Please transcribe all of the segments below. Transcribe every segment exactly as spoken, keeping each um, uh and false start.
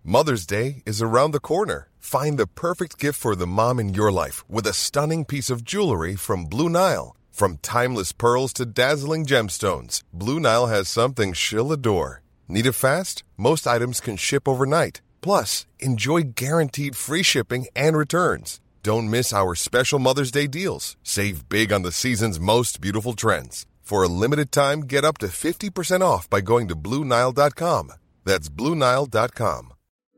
Mother's Day is around the corner. Find the perfect gift for the mom in your life with a stunning piece of jewelry from Blue Nile. From timeless pearls to dazzling gemstones, Blue Nile has something she'll adore. Need it fast? Most items can ship overnight. Plus, enjoy guaranteed free shipping and returns. Don't miss our special Mother's Day deals. Save big on the season's most beautiful trends. For a limited time, get up to fifty percent off by going to Blue Nile dot com. That's Blue Nile dot com.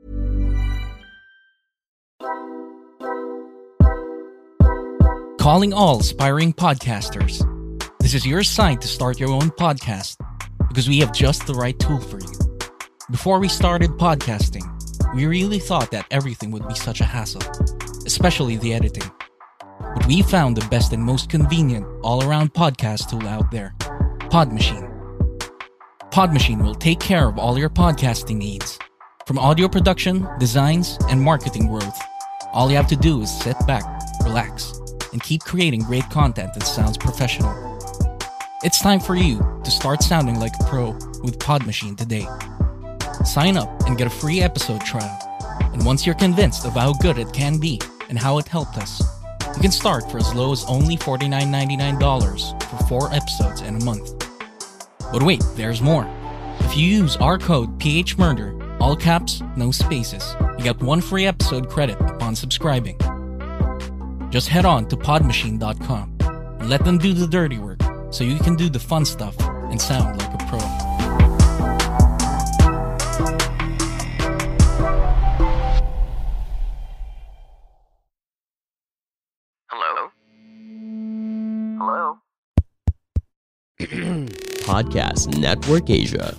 Calling all aspiring podcasters. This is your sign to start your own podcast because we have just the right tool for you. Before we started podcasting, we really thought that everything would be such a hassle, especially the editing. But we found the best and most convenient all-around podcast tool out there, Podmachine. Podmachine will take care of all your podcasting needs. From audio production, designs, and marketing growth, all you have to do is sit back, relax, and keep creating great content that sounds professional. It's time for you to start sounding like a pro with Podmachine today. Sign up and get a free episode trial. And once you're convinced of how good it can be and how it helped us, you can start for as low as only forty-nine ninety-nine dollars for four episodes in a month. But wait, there's more. If you use our code PHMurder, all caps, no spaces, you get one free episode credit upon subscribing. Just head on to podmachine dot com and let them do the dirty work so you can do the fun stuff and sound like a pro. Hello? Hello? Podcast Network Asia.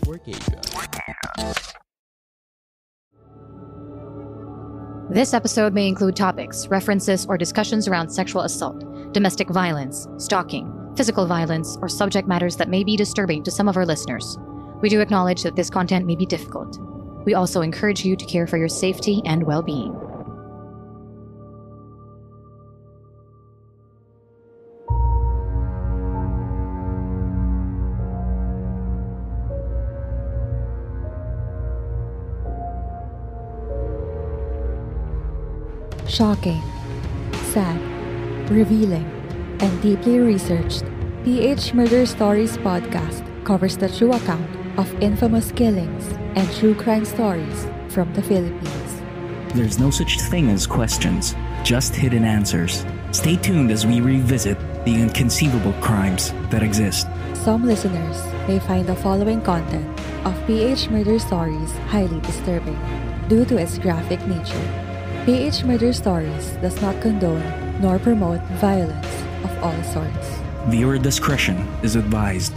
This episode may include topics, references, or discussions around sexual assault, domestic violence, stalking, physical violence, or subject matters that may be disturbing to some of our listeners. We do acknowledge that this content may be difficult. We also encourage you to care for your safety and well-being. Shocking, sad, revealing, and deeply researched, P H Murder Stories podcast covers the true account of infamous killings and true crime stories from the Philippines. There's no such thing as questions, just hidden answers. Stay tuned as we revisit the inconceivable crimes that exist. Some listeners may find the following content of P H Murder Stories highly disturbing due to its graphic nature. P H Murder Stories does not condone nor promote violence of all sorts. Viewer discretion is advised.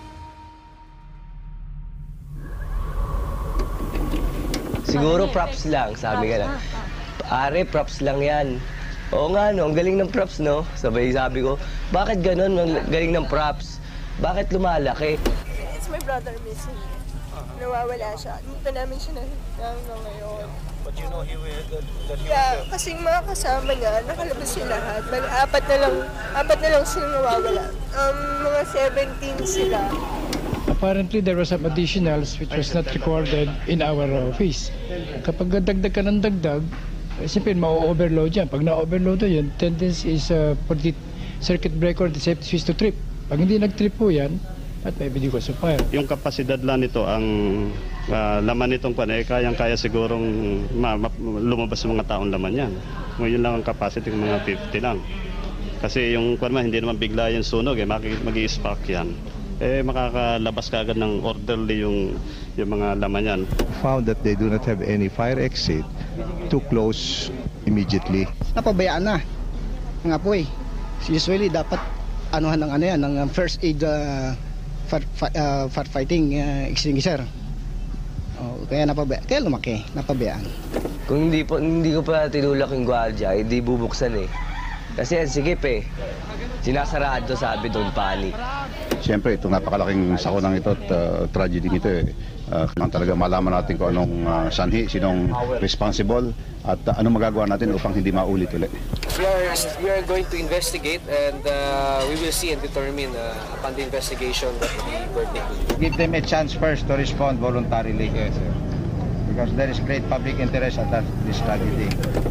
Siguro props lang, sabi ka na. Are, props lang yan. Oo nga, no, ang galing ng props, no? Sabay sabi ko, bakit ganun, ang galing ng props? Bakit lumalaki? It's my brother missing. Nawawala siya. Dito namin siya nakikita hanggang ngayon. But you know he will, that, that he Yeah, will... kasing mga kasama niya, nakalabas sila lahat. Mag-apat na lang, apat na lang sila nawawala. Um, mga seventeen sila. Apparently, there were some additionals which was not recorded in our office. Kapag dagdag ka ng dagdag, eh, siyempre ma-overload yan. Pag na-overload yan, tendency is uh, for the circuit breaker, the safety switch to trip. Pag hindi nag-trip po yan, at may video cause of fire. Yung kapasidad lang nito, ang uh, laman nitong pan, eh, kayang-kaya sigurong ma- ma- lumabas sa mga taong laman yan. Ngayon lang ang capacity ng mga fifty lang. Kasi yung kwan man, hindi naman bigla yung sunog, eh, mag-i-spark yan. Eh, makakalabas ka agad ng orderly yung, yung mga laman yan. Found that they do not have any fire exit to close immediately. Napabayaan na nga po eh. Usually dapat anuhan ng ano yan, ng first aid uh, fire, uh, firefighting uh, extinguisher. Oh, kaya napabayaan, kaya lumaki, napabayaan. Kung hindi, po, hindi ko pa tinulak yung gwardiya, hindi bubuksan eh. Kasi ang sikip eh. Sinasarado, sabi doon, panic. Siyempre, itong napakalaking sakunang ito at uh, tragedy nito eh. Uh, kailangan talaga malaman natin kung anong uh, sanhi, sinong responsible at uh, anong magagawa natin upang hindi maulit ulit. We are, we are going to investigate and uh, we will see and determine uh, upon the investigation what the verdict will be. Give them a chance first to respond voluntarily. Yes, sir. because there is great public interest at that, this tragedy.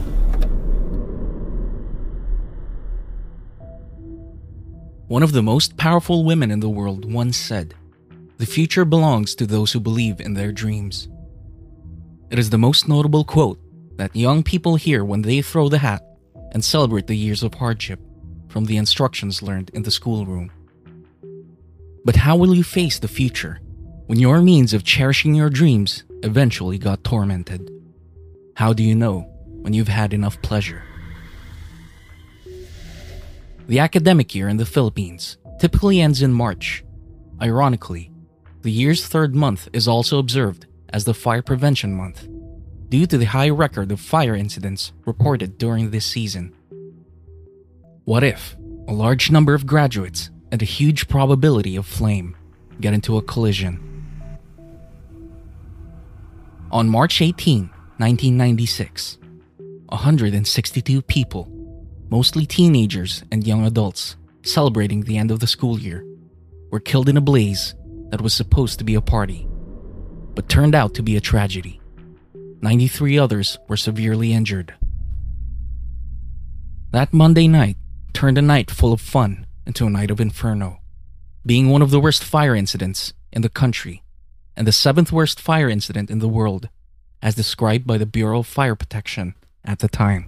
One of the most powerful women in the world once said, "The future belongs to those who believe in their dreams." It is the most notable quote that young people hear when they throw the hat and celebrate the years of hardship from the instructions learned in the schoolroom. But how will you face the future when your means of cherishing your dreams eventually got tormented? How do you know when you've had enough pleasure? The academic year in the Philippines typically ends in March. Ironically, the year's third month is also observed as the Fire Prevention Month, due to the high record of fire incidents reported during this season. What if a large number of graduates and a huge probability of flame get into a collision? On March eighteenth, nineteen ninety-six, one hundred sixty-two people, mostly teenagers and young adults, celebrating the end of the school year, were killed in a blaze that was supposed to be a party, but turned out to be a tragedy. ninety-three others were severely injured. That Monday night turned a night full of fun into a night of inferno, being one of the worst fire incidents in the country and the seventh worst fire incident in the world, as described by the Bureau of Fire Protection at the time.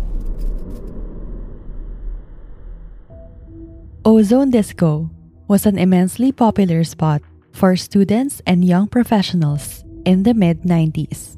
Ozone Disco was an immensely popular spot for students and young professionals in the mid nineties.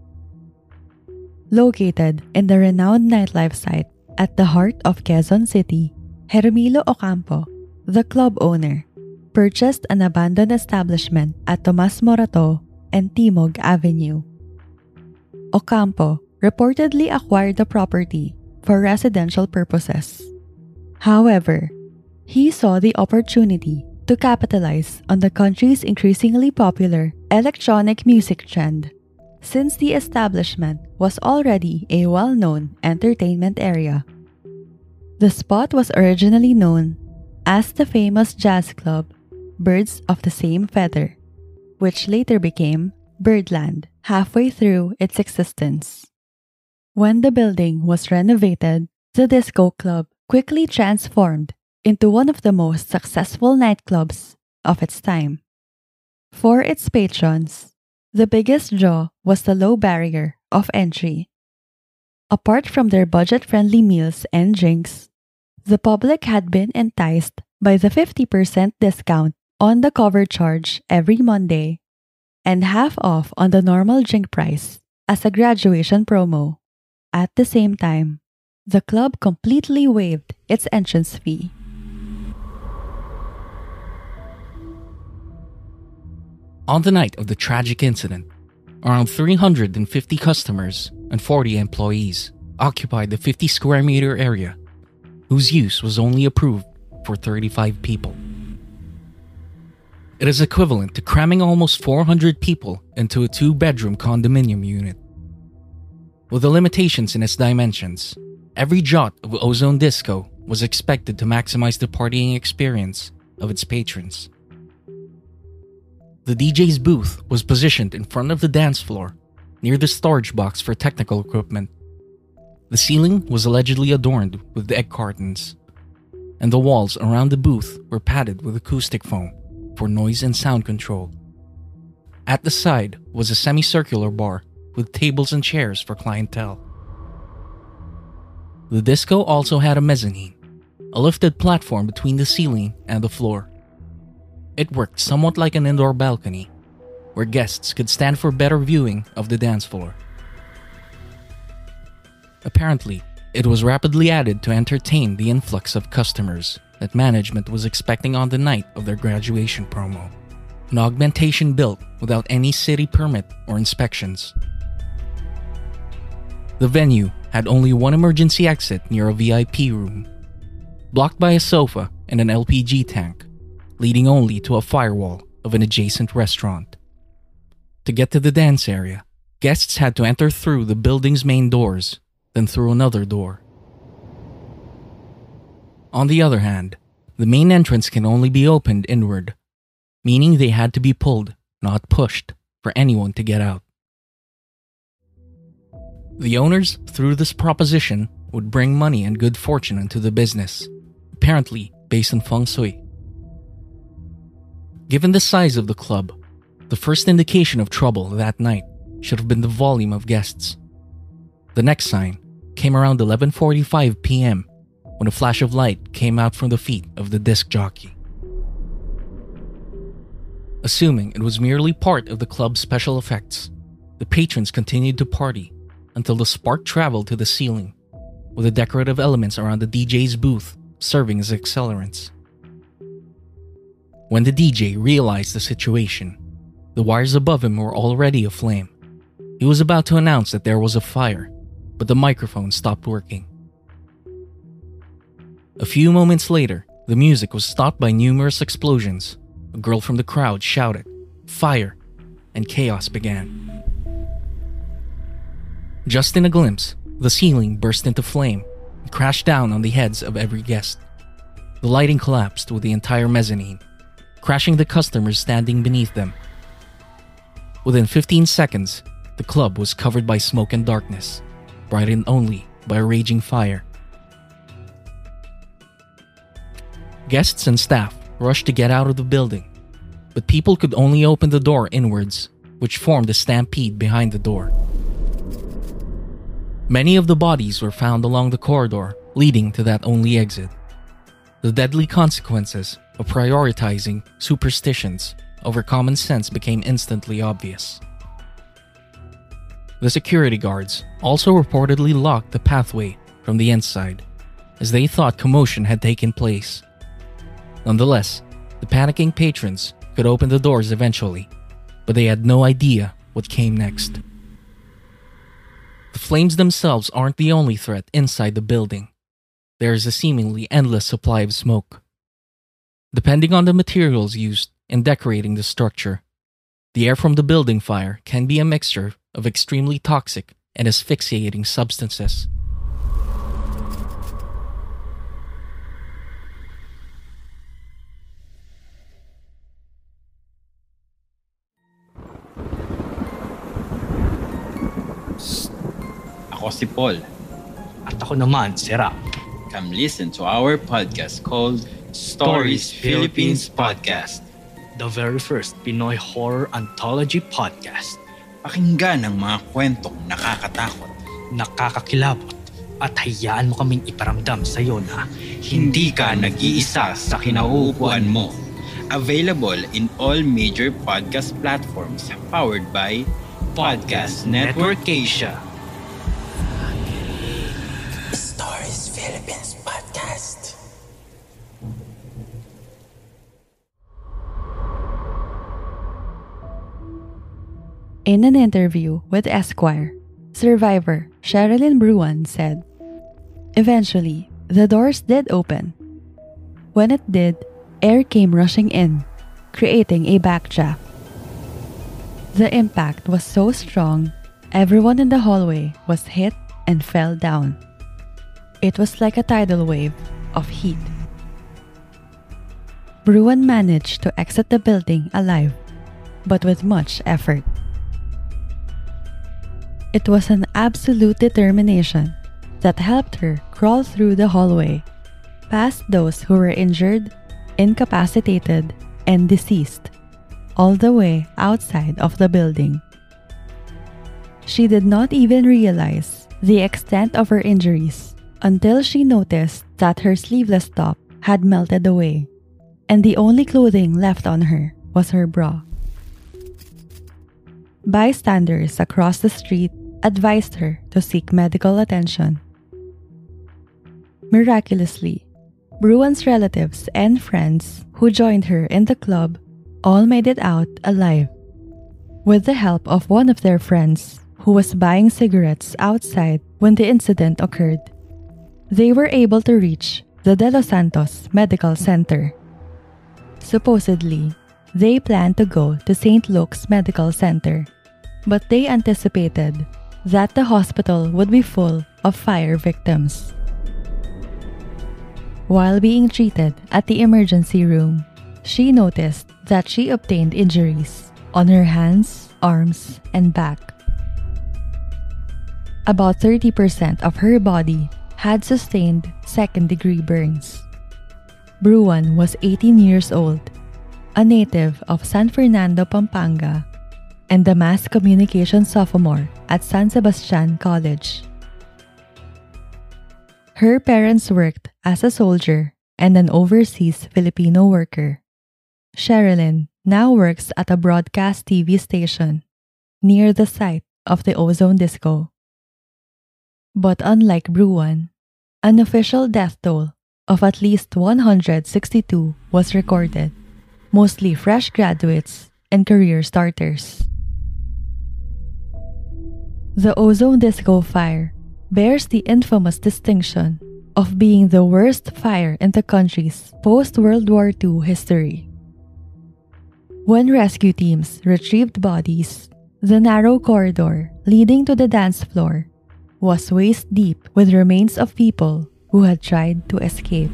Located in the renowned nightlife site at the heart of Quezon City, Hermilo Ocampo, the club owner, purchased an abandoned establishment at Tomas Morato and Timog Avenue. Ocampo reportedly acquired the property for residential purposes. However, he saw the opportunity to capitalize on the country's increasingly popular electronic music trend, since the establishment was already a well-known entertainment area. The spot was originally known as the famous jazz club Birds of the Same Feather, which later became Birdland halfway through its existence. When the building was renovated, the disco club quickly transformed into one of the most successful nightclubs of its time. For its patrons, the biggest draw was the low barrier of entry. Apart from their budget-friendly meals and drinks, the public had been enticed by the fifty percent discount on the cover charge every Monday and half off on the normal drink price as a graduation promo. At the same time, the club completely waived its entrance fee. On the night of the tragic incident, around three hundred fifty customers and forty employees occupied the fifty square meter area, whose use was only approved for thirty-five people. It is equivalent to cramming almost four hundred people into a two-bedroom condominium unit. With the limitations in its dimensions, every jot of Ozone Disco was expected to maximize the partying experience of its patrons. The D J's booth was positioned in front of the dance floor, near the storage box for technical equipment. The ceiling was allegedly adorned with egg cartons, and the walls around the booth were padded with acoustic foam for noise and sound control. At the side was a semicircular bar with tables and chairs for clientele. The disco also had a mezzanine, a lifted platform between the ceiling and the floor. It worked somewhat like an indoor balcony, where guests could stand for better viewing of the dance floor. Apparently, it was rapidly added to entertain the influx of customers that management was expecting on the night of their graduation promo, an augmentation built without any city permit or inspections. The venue had only one emergency exit near a V I P room, blocked by a sofa and an L P G tank, leading only to a firewall of an adjacent restaurant. To get to the dance area, guests had to enter through the building's main doors, then through another door. On the other hand, the main entrance can only be opened inward, meaning they had to be pulled, not pushed, for anyone to get out. The owners, through this proposition, would bring money and good fortune into the business, apparently based on feng shui. Given the size of the club, the first indication of trouble that night should have been the volume of guests. The next sign came around eleven forty-five p.m. when a flash of light came out from the feet of the disc jockey. Assuming it was merely part of the club's special effects, the patrons continued to party until the spark traveled to the ceiling, with the decorative elements around the D J's booth serving as accelerants. When the D J realized the situation, the wires above him were already aflame. He was about to announce that there was a fire, but the microphone stopped working. A few moments later, the music was stopped by numerous explosions. A girl from the crowd shouted, "Fire!" and chaos began. Just in a glimpse, the ceiling burst into flame and crashed down on the heads of every guest. The lighting collapsed with the entire mezzanine, crashing the customers standing beneath them. Within fifteen seconds, the club was covered by smoke and darkness, brightened only by a raging fire. Guests and staff rushed to get out of the building, but people could only open the door inwards, which formed a stampede behind the door. Many of the bodies were found along the corridor leading to that only exit. The deadly consequences of prioritizing superstitions over common sense became instantly obvious. The security guards also reportedly locked the pathway from the inside, as they thought commotion had taken place. Nonetheless, the panicking patrons could open the doors eventually, but they had no idea what came next. The flames themselves aren't the only threat inside the building. There is a seemingly endless supply of smoke. Depending on the materials used in decorating the structure, the air from the building fire can be a mixture of extremely toxic and asphyxiating substances. Ako si Paul. At ako naman si Rap. Come listen to our podcast called Stories Philippines Podcast, the very first Pinoy horror anthology podcast. Pakinggan ang mga kwentong nakakatakot, nakakakilabot, at hayaan mo kaming iparamdam sa iyo na hindi ka nag-iisa sa kinauupuan mo. Available in all major podcast platforms, powered by Podcast Network Asia. Stories Philippines Podcast. In an interview with Esquire, survivor Sherilyn Bruan said, "Eventually, the doors did open. When it did, air came rushing in, creating a backdraft. The impact was so strong, everyone in the hallway was hit and fell down. It was like a tidal wave of heat. Bruan managed to exit the building alive, but with much effort. It was an absolute determination that helped her crawl through the hallway, past those who were injured, incapacitated, and deceased, all the way outside of the building. She did not even realize the extent of her injuries until she noticed that her sleeveless top had melted away, and the only clothing left on her was her bra. Bystanders across the street advised her to seek medical attention. Miraculously, Bruan's relatives and friends who joined her in the club all made it out alive. With the help of one of their friends who was buying cigarettes outside when the incident occurred, they were able to reach the De Los Santos Medical Center. Supposedly, they planned to go to Saint Luke's Medical Center, but they anticipated that the hospital would be full of fire victims. While being treated at the emergency room, she noticed that she obtained injuries on her hands, arms, and back. About thirty percent of her body had sustained second-degree burns. Bruan was eighteen years old, a native of San Fernando, Pampanga, and a mass communication sophomore at San Sebastian College. Her parents worked as a soldier and an overseas Filipino worker. Sherilyn now works at a broadcast T V station near the site of the ozone disco. But unlike Bruan, an official death toll of at least one hundred sixty-two was recorded, mostly fresh graduates and career starters. The ozone disco fire bears the infamous distinction of being the worst fire in the country's post-World War Two history. When rescue teams retrieved bodies, the narrow corridor leading to the dance floor was waist-deep with remains of people who had tried to escape.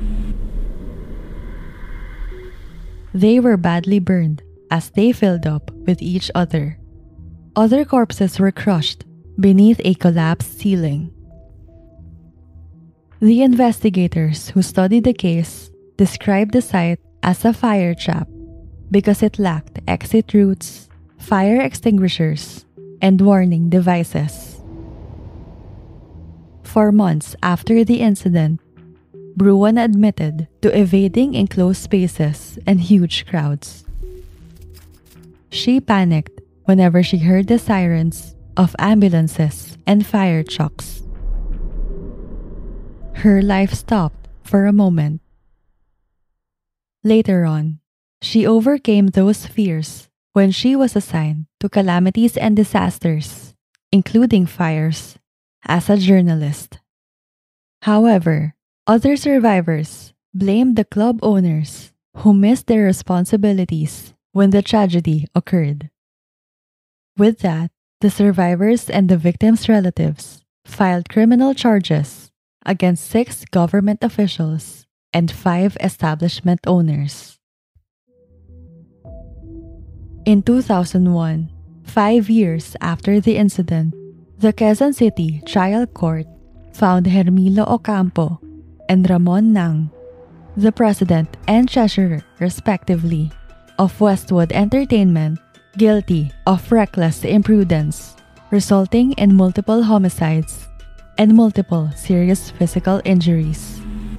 They were badly burned as they filled up with each other. Other corpses were crushed beneath a collapsed ceiling. The investigators who studied the case described the site as a fire trap because it lacked exit routes, fire extinguishers, and warning devices. For months after the incident, Bruan admitted to evading enclosed spaces and huge crowds. She panicked whenever she heard the sirens of ambulances and fire trucks. Her life stopped for a moment. Later on, she overcame those fears when she was assigned to calamities and disasters, including fires, as a journalist. However, other survivors blamed the club owners who missed their responsibilities when the tragedy occurred. With that, the survivors and the victims' relatives filed criminal charges against six government officials and five establishment owners. In two thousand one, five years after the incident, the Quezon City Trial Court found Hermilo Ocampo and Ramon Nang, the president and treasurer, respectively, of Westwood Entertainment, guilty of reckless imprudence, resulting in multiple homicides and multiple serious physical injuries.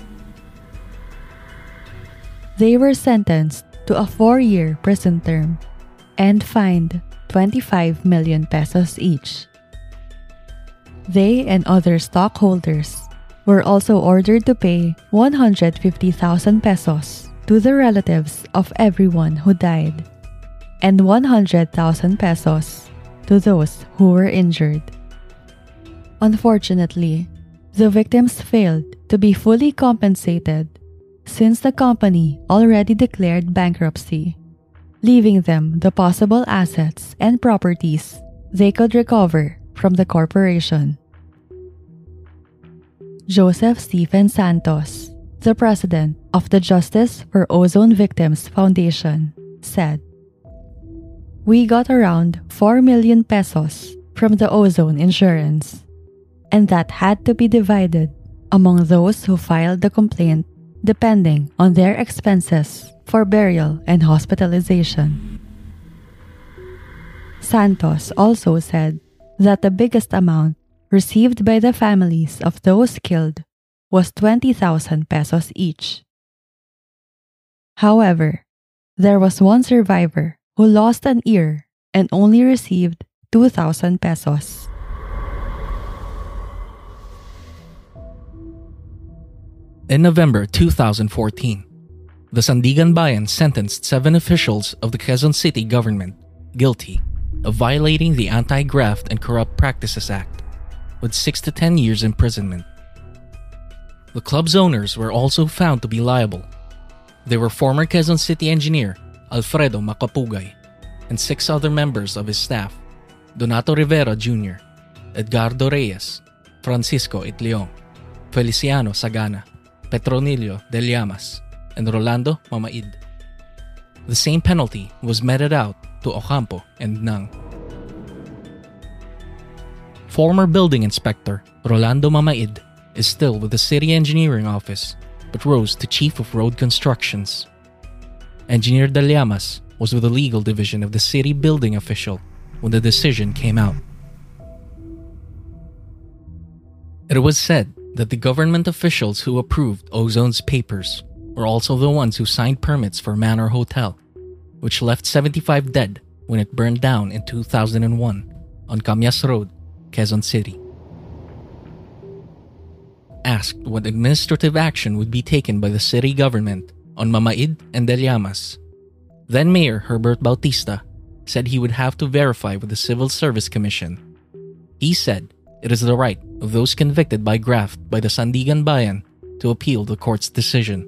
They were sentenced to a four-year prison term and fined twenty-five million pesos each. They and other stockholders were also ordered to pay one hundred fifty thousand pesos to the relatives of everyone who died and one hundred thousand pesos to those who were injured. Unfortunately, the victims failed to be fully compensated since the company already declared bankruptcy, leaving them the possible assets and properties they could recover from the corporation. Joseph Stephen Santos, the president of the Justice for Ozone Victims Foundation, said, "We got around four million pesos from the ozone insurance, and that had to be divided among those who filed the complaint depending on their expenses for burial and hospitalization." Santos also said that the biggest amount received by the families of those killed was twenty thousand pesos each. However, there was one survivor who lost an ear and only received two thousand pesos. In November two thousand fourteen, the Sandigan Bayan sentenced seven officials of the Quezon City government guilty of violating the Anti-Graft and Corrupt Practices Act with six to ten years imprisonment. The club's owners were also found to be liable. They were former Quezon City engineer Alfredo Macapugay and six other members of his staff: Donato Rivera Junior, Edgardo Reyes, Francisco Itleong, Feliciano Sagana, Petronilio de Llamas, and Rolando Mamaid. The same penalty was meted out to Ocampo and Nang. Former building inspector Rolando Mamaid is still with the city engineering office, but rose to chief of road constructions. Engineer De Llamas was with the legal division of the city building official when the decision came out. It was said that the government officials who approved Ozone's papers were also the ones who signed permits for Manor Hotel, which left seventy-five dead when it burned down in two thousand one on Camias Road, Quezon City. Asked what administrative action would be taken by the city government on Mamaid and De Llamas, then Mayor Herbert Bautista said he would have to verify with the Civil Service Commission. He said it is the right of those convicted by graft by the Sandigan Bayan to appeal the court's decision.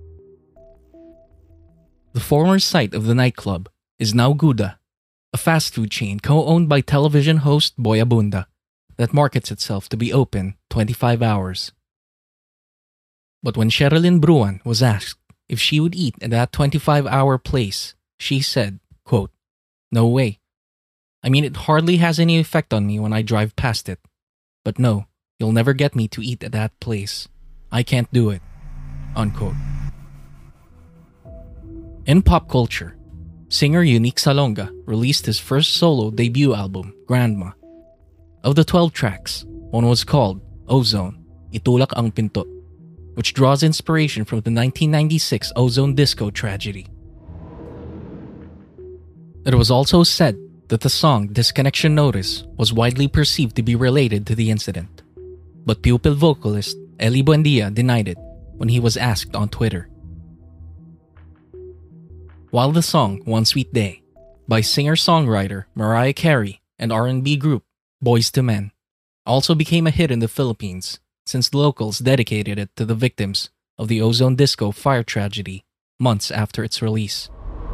The former site of the nightclub is now Guda, a fast food chain co-owned by television host Boy Abunda that markets itself to be open twenty-five hours. But when Sherilyn Bruan was asked if she would eat at that twenty-five-hour place, she said, quote, "No way. I mean, it hardly has any effect on me when I drive past it. But no, you'll never get me to eat at that place. I can't do it." Unquote. In pop culture, singer Unique Salonga released his first solo debut album, Grandma. Of the twelve tracks, one was called Ozone, Itulak ang Pinto, which draws inspiration from the nineteen ninety-six Ozone disco tragedy. It was also said that the song Disconnection Notice was widely perceived to be related to the incident, but Pupil vocalist Eli Buendia denied it when he was asked on Twitter. While the song One Sweet Day by singer-songwriter Mariah Carey and R and B group Boyz two Men also became a hit in the Philippines since locals dedicated it to the victims of the Ozone Disco fire tragedy months after its release.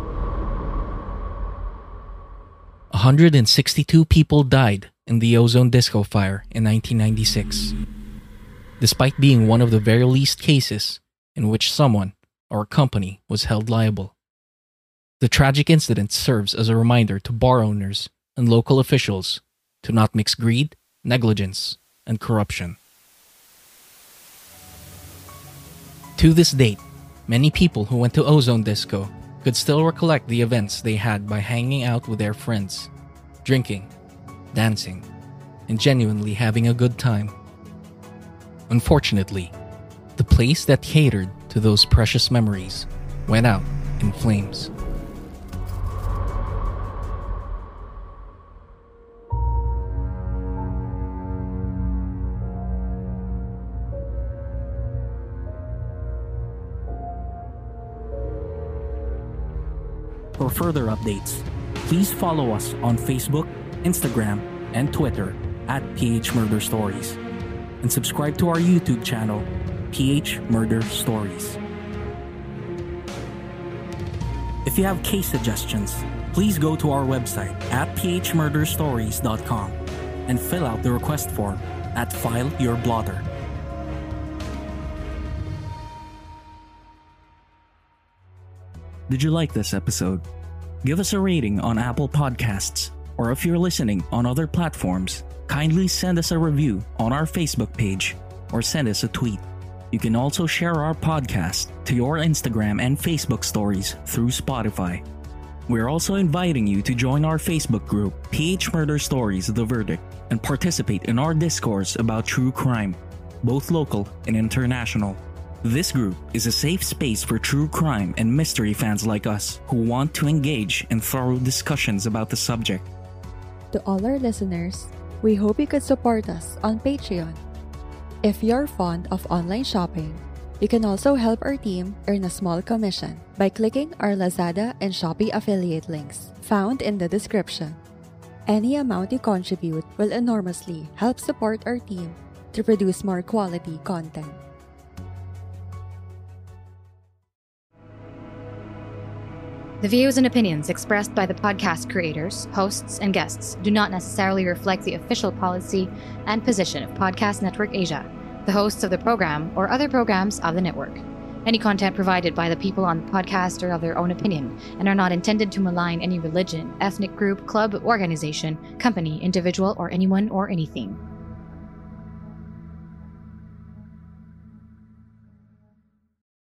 one hundred sixty-two people died in the Ozone Disco fire in nineteen ninety-six, despite being one of the very least cases in which someone or a company was held liable. The tragic incident serves as a reminder to bar owners and local officials to not mix greed, negligence, and corruption. To this date, many people who went to Ozone Disco could still recollect the events they had by hanging out with their friends, drinking, dancing, and genuinely having a good time. Unfortunately, the place that catered to those precious memories went out in flames. For further updates, please follow us on Facebook, Instagram, and Twitter at P H Murder Stories, and subscribe to our YouTube channel, P H Murder Stories. If you have case suggestions, please go to our website at p h murder stories dot com and fill out the request form at File Your Blotter. Did you like this episode? Give us a rating on Apple Podcasts, or if you're listening on other platforms, kindly send us a review on our Facebook page or send us a tweet. You can also share our podcast to your Instagram and Facebook stories through Spotify. We're also inviting you to join our Facebook group, P H Murder Stories The Verdict, and participate in our discourse about true crime, both local and international. This group is a safe space for true crime and mystery fans like us who want to engage in thorough discussions about the subject. To all our listeners, we hope you could support us on Patreon. If you're fond of online shopping, you can also help our team earn a small commission by clicking our Lazada and Shopee affiliate links found in the description. Any amount you contribute will enormously help support our team to produce more quality content. The views and opinions expressed by the podcast creators, hosts, and guests do not necessarily reflect the official policy and position of Podcast Network Asia, the hosts of the program, or other programs of the network. Any content provided by the people on the podcast are of their own opinion and are not intended to malign any religion, ethnic group, club, organization, company, individual, or anyone or anything.